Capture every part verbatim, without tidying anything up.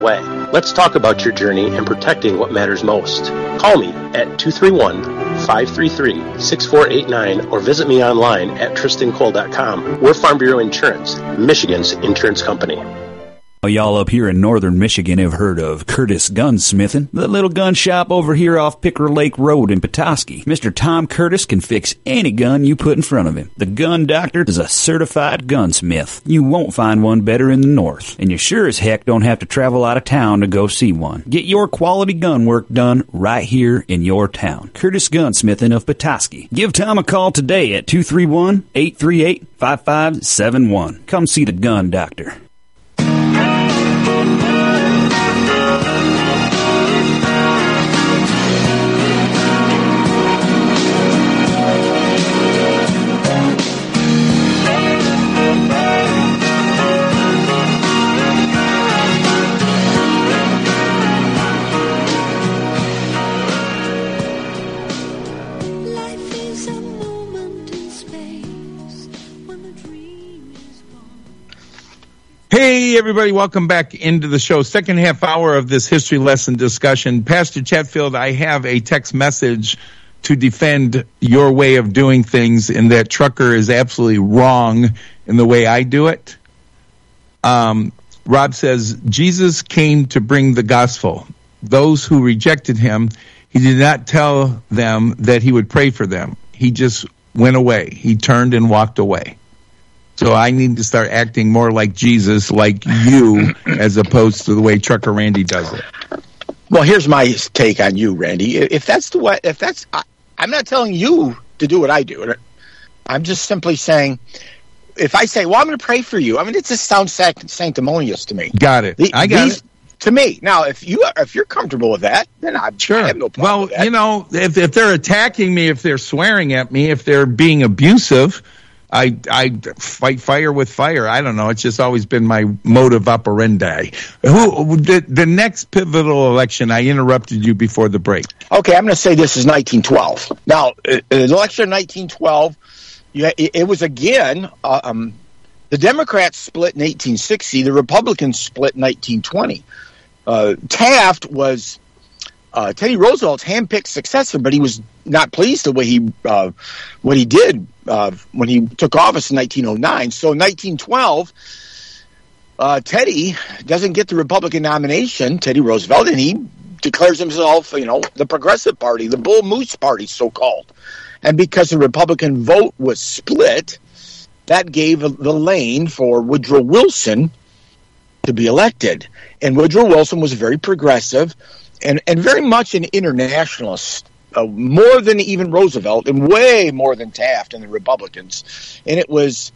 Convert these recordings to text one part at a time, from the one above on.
way. Let's talk about your journey and protecting what matters most. Call me at two three one, five three three, six four eight nine or visit me online at tristan cole dot com. We're Farm Bureau Insurance, Michigan's insurance company. Y'all up here in northern Michigan have heard of Curtis Gunsmithing, the little gun shop over here off Picker Lake Road in Petoskey. Mister Tom Curtis can fix any gun you put in front of him. The Gun Doctor is a certified gunsmith. You won't find one better in the north, and you sure as heck don't have to travel out of town to go see one. Get your quality gun work done right here in your town. Curtis Gunsmithing of Petoskey. Give Tom a call today at two three one, eight three eight, five five seven one. Come see the Gun Doctor. Hey, everybody, welcome back into the show. Second half hour of this history lesson discussion. Pastor Chatfield, I have a text message to defend your way of doing things, and that Trucker is absolutely wrong in the way I do it. Um, Rob says, Jesus came to bring the gospel. Those who rejected him, he did not tell them that he would pray for them. He just went away. He turned and walked away. So I need to start acting more like Jesus, like you, as opposed to the way Trucker Randy does it. Well, here's my take on you, Randy. If that's the way, if that's, I, I'm not telling you to do what I do. I'm just simply saying, if I say, well, I'm going to pray for you, I mean, it just sounds sanctimonious to me. Got it. The, I got these, it. To me. Now, if you if you're comfortable with that, then I'm sure. I have no problem well, with that. you know, if if they're attacking me, if they're swearing at me, if they're being abusive, I I fight fire with fire. I don't know. It's just always been my modus operandi. Who the, the next pivotal election? I interrupted you before the break. Okay, I'm going to say this is nineteen twelve. Now, uh, the election of nineteen twelve, you, it, it was again. Uh, um, the Democrats split in eighteen sixty. The Republicans split in nineteen twenty. Uh, Taft was uh, Teddy Roosevelt's handpicked successor, but he was not pleased the way he uh, what he did uh, when he took office in nineteen oh nine. So in nineteen twelve, uh, Teddy doesn't get the Republican nomination, Teddy Roosevelt, and he declares himself, you know, the Progressive Party, the Bull Moose Party, so-called. And because the Republican vote was split, that gave the lane for Woodrow Wilson to be elected. And Woodrow Wilson was very progressive and, and very much an internationalist, uh, more than even Roosevelt and way more than Taft and the Republicans. And it was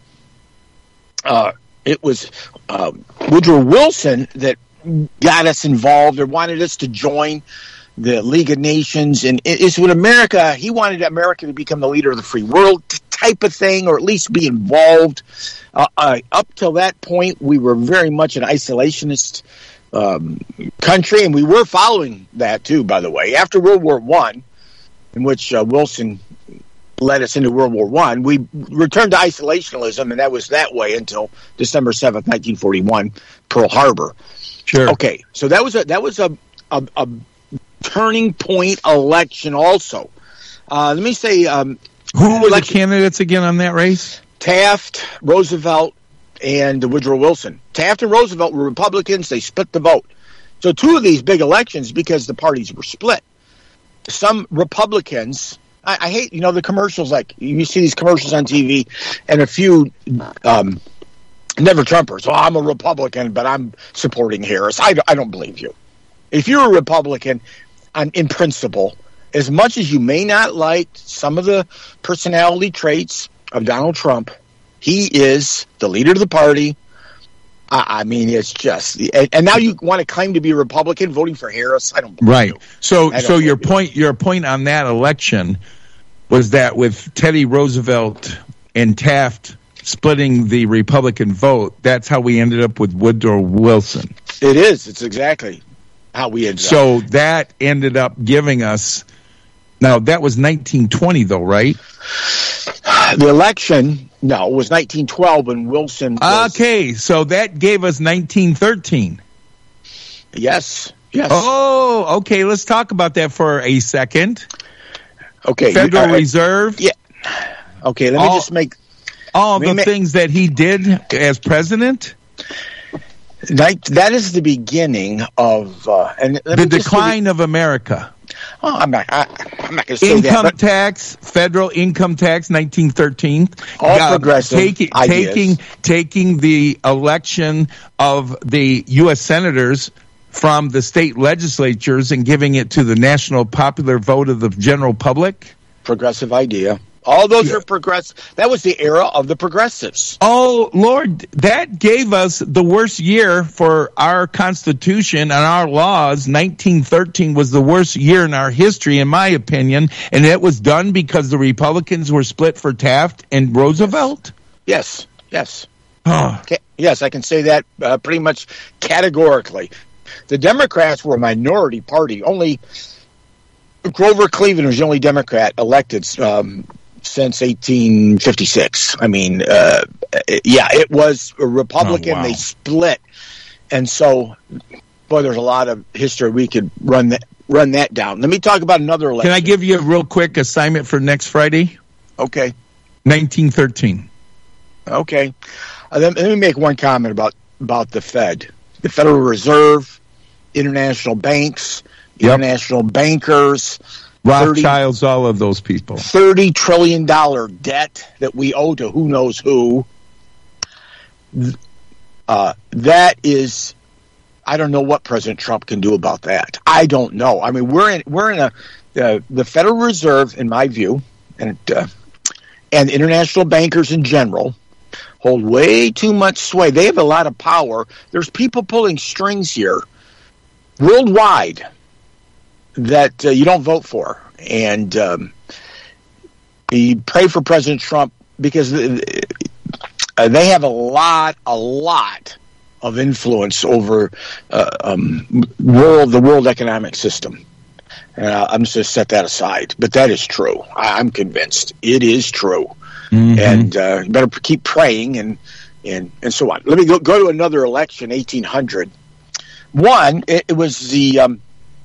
uh, it was uh, Woodrow Wilson that got us involved or wanted us to join the League of Nations. And it's when America, he wanted America to become the leader of the free world type of thing, or at least be involved. Uh, uh, up till that point, we were very much an isolationist um, country, and we were following that too, by the way. After World War One, in which uh, Wilson led us into World War One, we returned to isolationism, and that was that way until December seventh, nineteen forty-one, Pearl Harbor. Sure. Okay, so that was a that was a a, a turning point election. Also, uh, let me say, um, who were the candidates again on that race? Taft, Roosevelt, and Woodrow Wilson. Taft and Roosevelt were Republicans. They split the vote. So two of these big elections, because the parties were split. Some Republicans, I, I hate, you know, the commercials, like you see these commercials on T V, and a few um, never Trumpers. Well, I'm a Republican, but I'm supporting Harris. I, I don't believe you. If you're a Republican, on, in principle, as much as you may not like some of the personality traits of Donald Trump, he is the leader of the party. I, I mean, it's just, and, and now you want to claim to be a Republican voting for Harris. I don't believe right. you. So, don't so your you. point, your point on that election was that with Teddy Roosevelt and Taft splitting the Republican vote, that's how we ended up with Woodrow Wilson. It is. It's exactly how we ended so up. So that ended up giving us. Now that was nineteen twenty, though, right? The election, no, was nineteen twelve when Wilson was... Okay, so that gave us nineteen thirteen. Yes. Yes. Oh, okay. Let's talk about that for a second. Okay. Federal uh, Reserve. Yeah. Okay. Let all, me just make all the ma- things that he did as president. That, that is the beginning of uh, and the decline of America. Oh, I'm not. I, I'm not going to say income that. Income tax, federal income tax, nineteen thirteen. All uh, progressive taking, ideas. taking taking the election of the U S senators from the state legislatures and giving it to the national popular vote of the general public. Progressive idea. All those yeah. are progressive. That was the era of the progressives. Oh, Lord, that gave us the worst year for our Constitution and our laws. nineteen thirteen was the worst year in our history, in my opinion, and it was done because the Republicans were split for Taft and Roosevelt? Yes, yes. Oh. Yes, I can say that uh, pretty much categorically. The Democrats were a minority party. Only Grover Cleveland was the only Democrat elected um since eighteen fifty-six. I mean, uh, yeah, it was a Republican. Oh, wow. They split. And so, boy, there's a lot of history. We could run that run that down. Let me talk about another election. Can I give you a real quick assignment for next Friday? Okay. nineteen thirteen. Okay. Uh, let, let me make one comment about, about the Fed. The Federal Reserve, international banks, yep. international bankers, Rothschilds, all of those people. thirty trillion dollars debt that we owe to who knows who. Uh, that is, I don't know what President Trump can do about that. I don't know. I mean, we're in we're in a uh, the Federal Reserve, in my view, and uh, and international bankers in general hold way too much sway. They have a lot of power. There's people pulling strings here worldwide that uh, you don't vote for. And um, you pray for President Trump because uh, they have a lot, a lot of influence over uh, um, world, the world economic system. And uh, I'm just going to set that aside. But that is true. I, I'm convinced it is true. Mm-hmm. And uh, you better keep praying and, and, and so on. Let me go, go to another election, eighteen hundred. One, it, it was the... Um,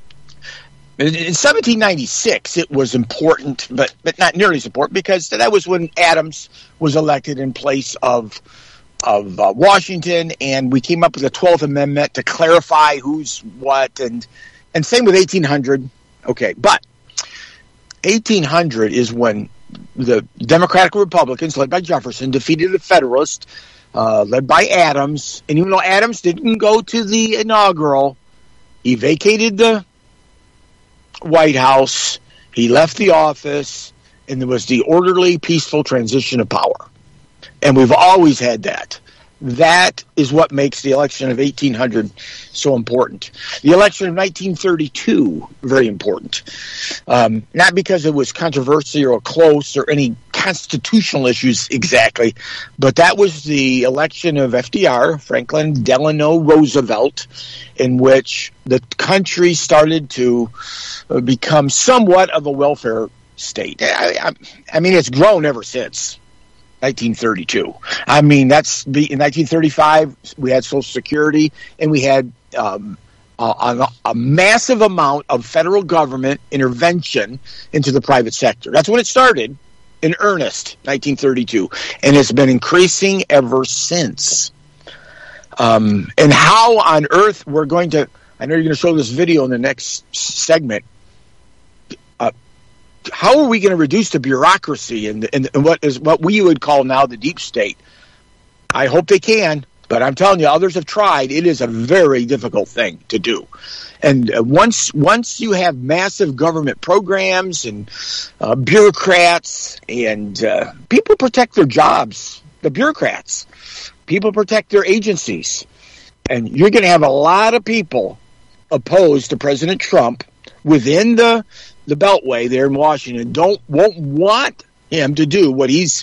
In seventeen ninety-six, it was important, but, but not nearly as important, because that was when Adams was elected in place of of uh, Washington, and we came up with the twelfth Amendment to clarify who's what, and and same with eighteen hundred. Okay, but eighteen hundred is when the Democratic Republicans, led by Jefferson, defeated the Federalists, uh, led by Adams, and even though Adams didn't go to the inaugural, he vacated the White House, he left the office, and there was the orderly, peaceful transition of power. And we've always had that. That is what makes the election of eighteen hundred so important. The election of nineteen thirty-two, very important. Um, not because it was controversial or close or any constitutional issues exactly, but that was the election of F D R, Franklin Delano Roosevelt, in which the country started to become somewhat of a welfare state. I, I, I mean, it's grown ever since nineteen thirty-two. I mean, that's in nineteen thirty-five, we had Social Security, and we had um, a, a massive amount of federal government intervention into the private sector. That's when it started in earnest, nineteen thirty-two, and it's been increasing ever since. Um, and how on earth we're going to, I know you're going to show this video in the next segment, uh, how are we going to reduce the bureaucracy and, and, and what is what we would call now the deep state? I hope they can, but I'm telling you, others have tried. It is a very difficult thing to do. And uh, once once you have massive government programs and uh, bureaucrats and uh, people protect their jobs, the bureaucrats, people protect their agencies, and you're going to have a lot of people opposed to President Trump within the the Beltway there in Washington. Don't won't want him to do what he's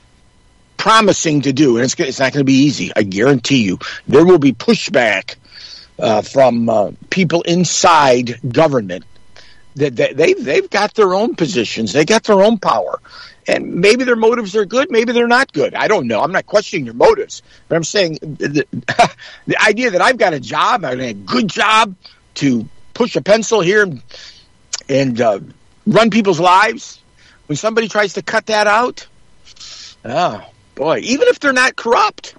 promising to do, and it's it's not going to be easy. I guarantee you, there will be pushback uh, from uh, people inside government That they, they've they've got their own positions, they got their own power, and maybe their motives are good, maybe they're not good. I don't know. I'm not questioning their motives, but I'm saying the, the idea that I've got a job, I a good job to push a pencil here and, and uh, run people's lives. When somebody tries to cut that out, oh boy! Even if they're not corrupt,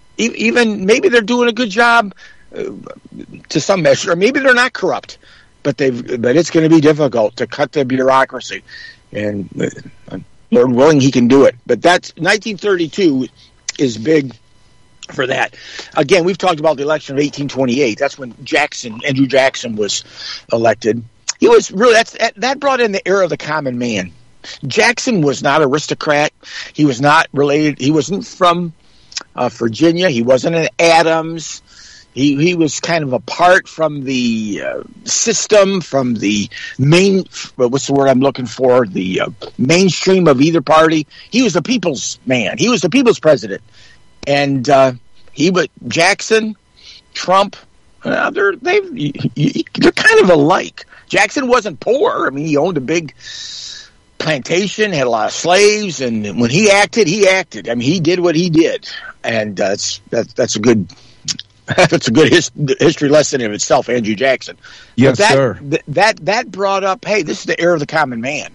even maybe they're doing a good job uh, to some measure, or maybe they're not corrupt. But they've, but it's going to be difficult to cut the bureaucracy, and uh, Lord willing, he can do it. But that's nineteen thirty-two is big for that. Again, we've talked about the election of eighteen twenty-eight. That's when Jackson, Andrew Jackson, was elected. He was really that's that brought in the era of the common man. Jackson was not aristocrat. He was not related. He wasn't from uh, Virginia. He wasn't an Adams. He he was kind of apart from the uh, system, from the main, what's the word I'm looking for, the uh, mainstream of either party. He was the people's man. He was the people's president. And uh, he was Jackson, Trump, uh, they're, they, they're kind of alike. Jackson wasn't poor. I mean, he owned a big plantation, had a lot of slaves, and when he acted, he acted. I mean, he did what he did. And uh, that's, that's, that's a good... That's a good his, history lesson in itself, Andrew Jackson. Yes, that, sir. Th- that that brought up, hey, this is the era of the common man.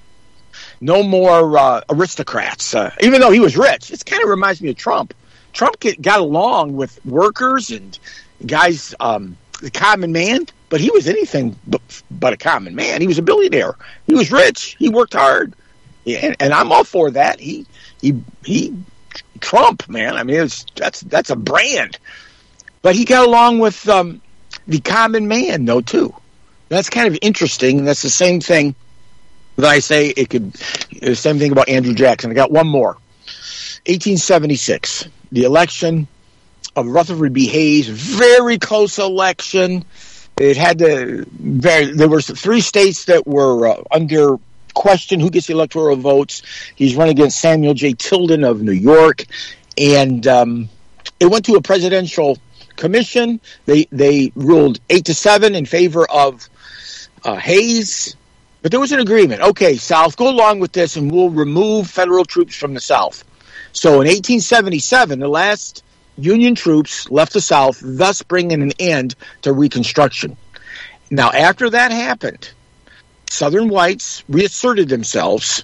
No more uh, aristocrats. Uh, even though he was rich, it kind of reminds me of Trump. Trump get, got along with workers and guys, um, the common man, but he was anything but, but a common man. He was a billionaire. He was rich. He worked hard, yeah, and, and I'm all for that. He he he, Trump, man. I mean, it's, that's that's a brand. But he got along with um, the common man, though, too. That's kind of interesting. That's the same thing that I say it could, the same thing about Andrew Jackson. I got one more. eighteen seventy-six, the election of Rutherford B. Hayes, very close election. It had to, very, there were three states that were uh, under question who gets the electoral votes. He's running against Samuel J. Tilden of New York. And um, it went to a presidential commission. They they ruled eight to seven in favor of uh, Hayes, but there was an agreement. Okay, South, go along with this, and we'll remove federal troops from the South. So in eighteen seventy-seven, the last Union troops left the South, thus bringing an end to Reconstruction. Now, after that happened, Southern whites reasserted themselves,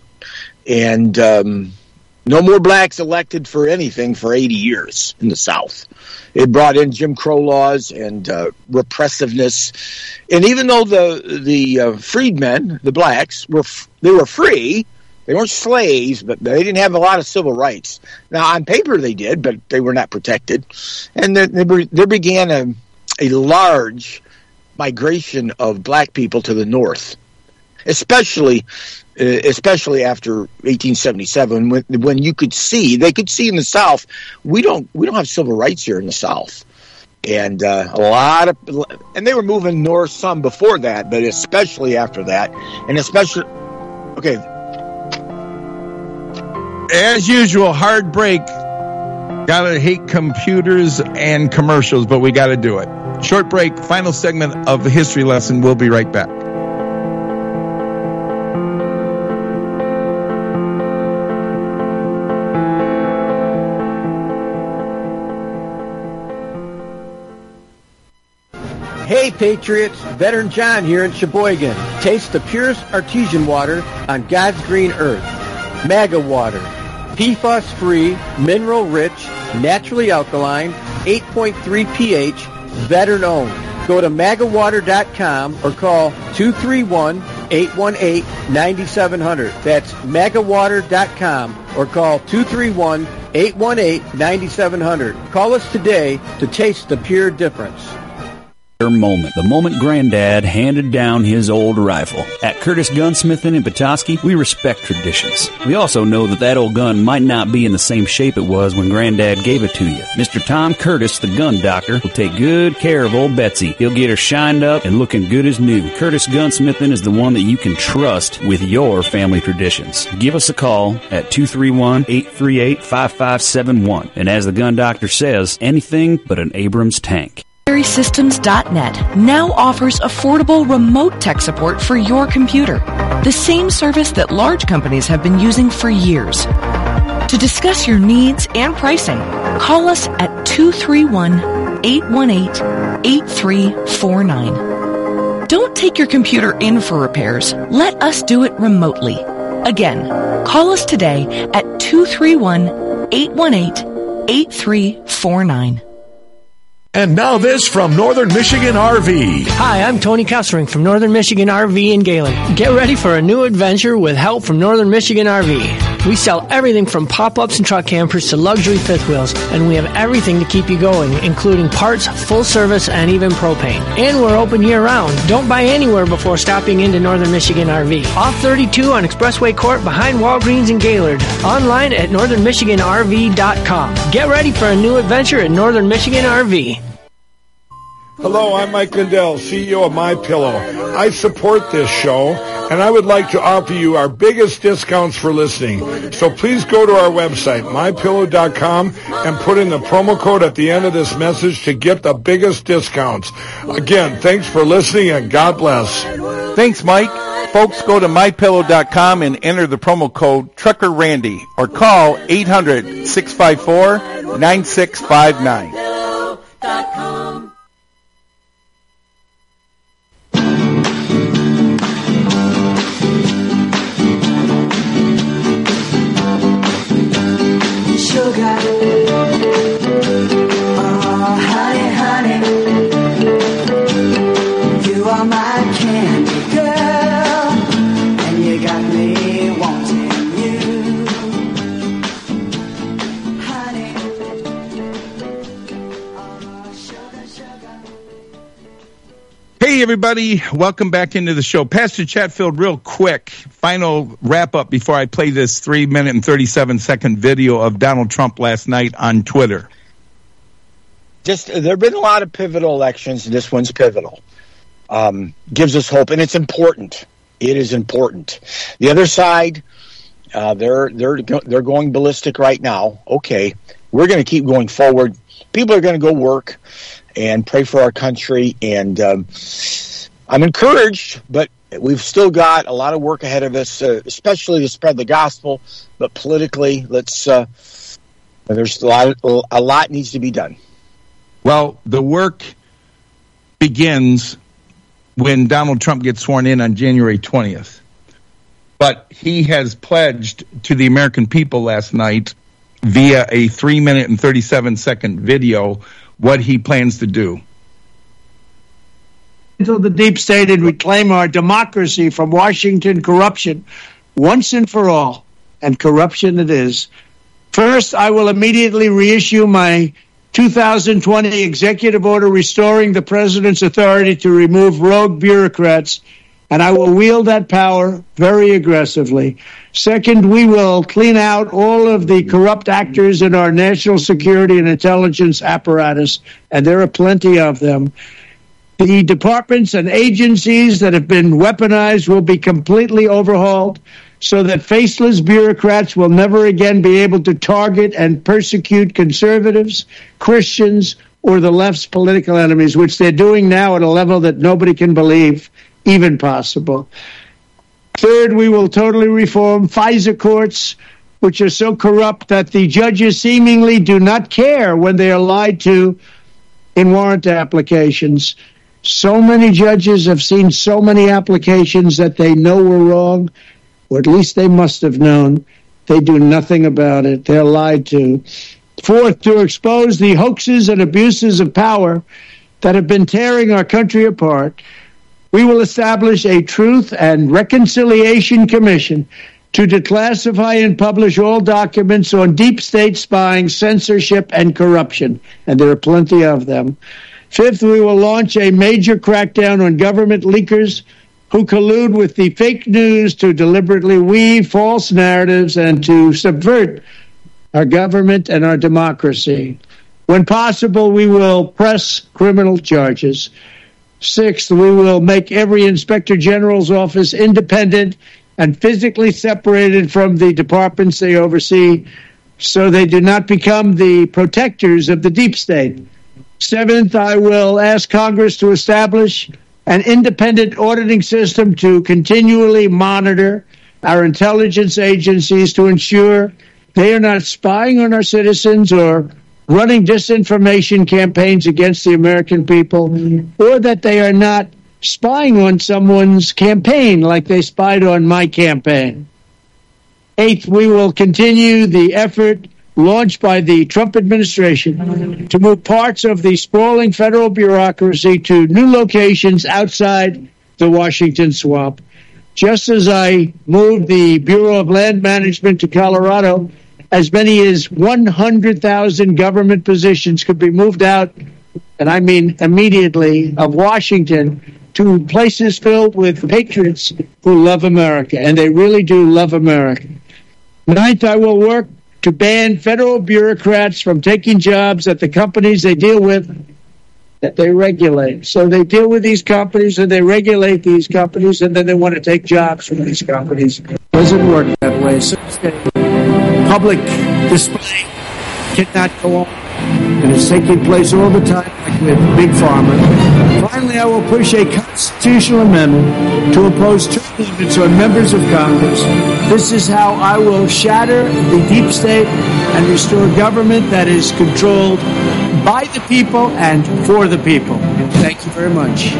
and um, no more blacks elected for anything for eighty years in the South. It brought in Jim Crow laws and uh, repressiveness, and even though the the uh, freedmen, the blacks, were f- they were free, they weren't slaves, but they didn't have a lot of civil rights. Now, on paper, they did, but they were not protected, and there, there began a a large migration of black people to the North, especially. Especially after eighteen seventy-seven, when when you could see, they could see in the South, we don't we don't have civil rights here in the South, and uh, a lot of, and they were moving north some before that, but especially after that, and especially, okay. As usual, hard break. Gotta hate computers and commercials, but we gotta do it. Short break. Final segment of the history lesson. We'll be right back. Hey Patriots, Veteran John here in Sheboygan. Taste the purest artesian water on God's green earth. MAGA water. P F A S-free, mineral-rich, naturally alkaline, eight point three pH, veteran-owned. Go to maga water dot com or call two three one, eight one eight, nine seven zero zero. That's maga water dot com or call two three one, eight one eight, nine seven zero zero. Call us today to taste the pure difference. Moment. The moment Granddad handed down his old rifle. At Curtis Gunsmithing in Petoskey, we respect traditions. We also know that that old gun might not be in the same shape it was when Granddad gave it to you. Mister Tom Curtis, the gun doctor, will take good care of old Betsy. He'll get her shined up and looking good as new. Curtis Gunsmithing is the one that you can trust with your family traditions. Give us a call at two three one, eight three eight, five five seven one. And as the gun doctor says, anything but an Abrams tank. Systems dot net now offers affordable remote tech support for your computer, the same service that large companies have been using for years. To discuss your needs and pricing, call us at two three one, eight one eight, eight three four nine. Don't take your computer in for repairs. Let us do it remotely. Again, call us today at two three one, eight one eight, eight three four nine. And now this from Northern Michigan R V. Hi, I'm Tony Kessering from Northern Michigan R V in Galen. Get ready for a new adventure with help from Northern Michigan R V. We sell everything from pop-ups and truck campers to luxury fifth wheels, and we have everything to keep you going, including parts, full service, and even propane. And we're open year-round. Don't buy anywhere before stopping into Northern Michigan R V. Off thirty-two on Expressway Court behind Walgreens in Gaylord. Online at northern michigan r v dot com. Get ready for a new adventure at Northern Michigan R V. Hello, I'm Mike Lindell, C E O of MyPillow. I support this show, and I would like to offer you our biggest discounts for listening. So please go to our website, my pillow dot com, and put in the promo code at the end of this message to get the biggest discounts. Again, thanks for listening, and God bless. Thanks, Mike. Folks, go to my pillow dot com and enter the promo code Trucker Randy, or call eight hundred, six five four, nine six five nine. Sugar, oh honey, honey, you are my candy girl, and you got me wanting you, honey, oh sugar, sugar. Hey, everybody. Welcome back into the show. Pastor Chatfield, real quick, final wrap-up before I play this three minute and thirty-seven second video of Donald Trump last night on Twitter. Just there have been a lot of pivotal elections, and this one's pivotal. Um, gives us hope, and it's important. It is important. The other side, uh, they're they're they're going ballistic right now. Okay, we're going to keep going forward. People are going to go work and pray for our country, and um, I'm encouraged, but we've still got a lot of work ahead of us, uh, especially to spread the gospel. But politically, let's uh, there's a lot a lot needs to be done. Well, the work begins when Donald Trump gets sworn in on January twentieth. But he has pledged to the American people last night via a three minute and thirty-seven second video what he plans to do. Until the deep state and reclaim our democracy from Washington corruption once and for all, and corruption it is. First, I will immediately reissue my two thousand twenty executive order restoring the president's authority to remove rogue bureaucrats, and I will wield that power very aggressively. Second, we will clean out all of the corrupt actors in our national security and intelligence apparatus, and there are plenty of them. The departments and agencies that have been weaponized will be completely overhauled so that faceless bureaucrats will never again be able to target and persecute conservatives, Christians, or the left's political enemies, which they're doing now at a level that nobody can believe even possible. Third, we will totally reform FISA courts, which are so corrupt that the judges seemingly do not care when they are lied to in warrant applications. So many judges have seen so many applications that they know were wrong, or at least they must have known. They do nothing about it. They're lied to. Fourth, to expose the hoaxes and abuses of power that have been tearing our country apart, we will establish a Truth and Reconciliation Commission to declassify and publish all documents on deep state spying, censorship, and corruption, and there are plenty of them. Fifth, we will launch a major crackdown on government leakers who collude with the fake news to deliberately weave false narratives and to subvert our government and our democracy. When possible, we will press criminal charges. Sixth, we will make every inspector general's office independent and physically separated from the departments they oversee so they do not become the protectors of the deep state. Seventh, I will ask Congress to establish an independent auditing system to continually monitor our intelligence agencies to ensure they are not spying on our citizens or running disinformation campaigns against the American people, or that they are not spying on someone's campaign like they spied on my campaign. Eighth, we will continue the effort launched by the Trump administration to move parts of the sprawling federal bureaucracy to new locations outside the Washington swamp. Just as I moved the Bureau of Land Management to Colorado, as many as one hundred thousand government positions could be moved out, and I mean immediately, of Washington to places filled with patriots who love America, and they really do love America. Ninth, I will work to ban federal bureaucrats from taking jobs at the companies they deal with that they regulate. So they deal with these companies and they regulate these companies, and then they want to take jobs from these companies. It doesn't work that way. So public display cannot go on, and it's taking place all the time, like with Big Pharma. Finally, I will push a constitutional amendment to impose term limits on members of Congress. This is how I will shatter the deep state and restore government that is controlled by the people and for the people. Thank you very much.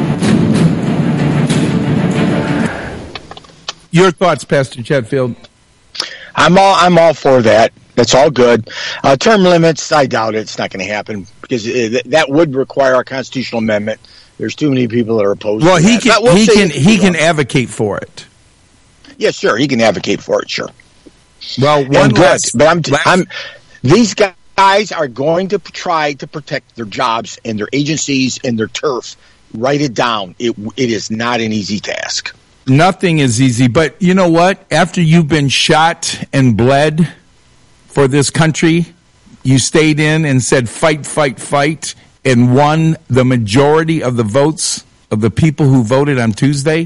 Your thoughts, Pastor Chatfield? I'm all I'm all for that. That's all good. Uh, term limits, I doubt it. It's not going to happen because it, that would require a constitutional amendment. There's too many people that are opposed. Well, to he that. can we'll he can it, he can advocate for it. Yeah, sure, he can advocate for it. Sure. Well, one and good, last, but I'm last, I'm these guys are going to try to protect their jobs and their agencies and their turf. Write it down. It it is not an easy task. Nothing is easy, but you know what? After you've been shot and bled for this country, you stayed in and said fight, fight, fight, and won the majority of the votes of the people who voted on Tuesday.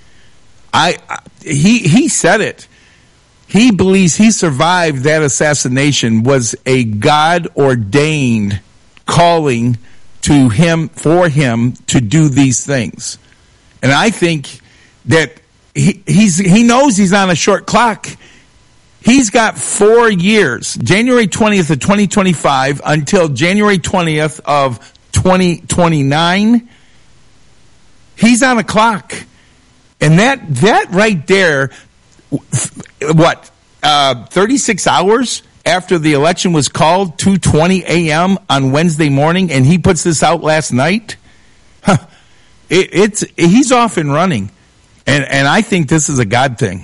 I, I he he said it. He believes he survived that assassination was a God-ordained calling to him, for him to do these things. And I think that he he's he knows he's on a short clock. He's got four years, January twentieth of twenty twenty-five until January twentieth of twenty twenty-nine. He's on a clock. And that that right there, what, uh, thirty-six hours after the election was called, two twenty a.m. on Wednesday morning, and he puts this out last night? Huh. It, it's he's off and running. And and I think this is a God thing.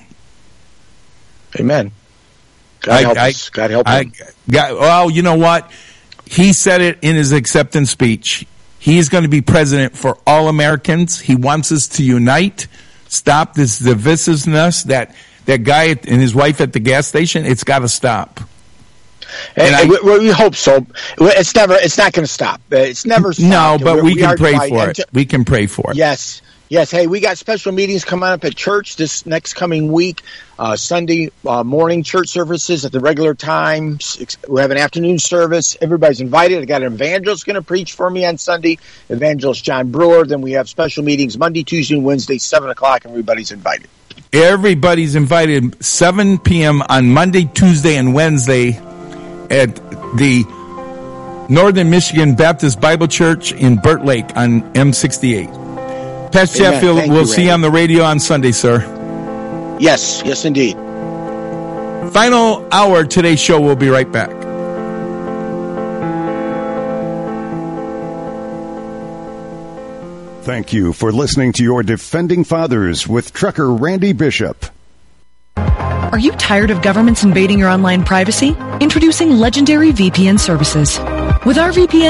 Amen. God I, help I, us. God help I, him. God, well, you know what? He said it in his acceptance speech. He is going to be president for all Americans. He wants us to unite, stop this divisiveness. That that guy and his wife at the gas station, it's got to stop. And, and I, we, we hope so. It's never. It's not going to stop. It's never stopped. No, but we, we can pray trying. for it. To, we can pray for it. Yes. Yes, hey, we got special meetings coming up at church this next coming week. Uh, Sunday uh, morning church services at the regular time. We have an afternoon service. Everybody's invited. I got an evangelist going to preach for me on Sunday, Evangelist John Brewer. Then we have special meetings Monday, Tuesday, and Wednesday, seven o'clock. Everybody's invited. Everybody's invited, seven p.m. on Monday, Tuesday, and Wednesday at the Northern Michigan Baptist Bible Church in Burt Lake on M sixty-eight. Pastor Chatfield, we'll you, see you on the radio on Sunday, sir. Yes, yes, indeed. Final hour today's show. We'll be right back. Thank you for listening to your Defending Fathers with Trucker Randy Bishop. Are you tired of governments invading your online privacy? Introducing Legendary V P N services. With our V P N,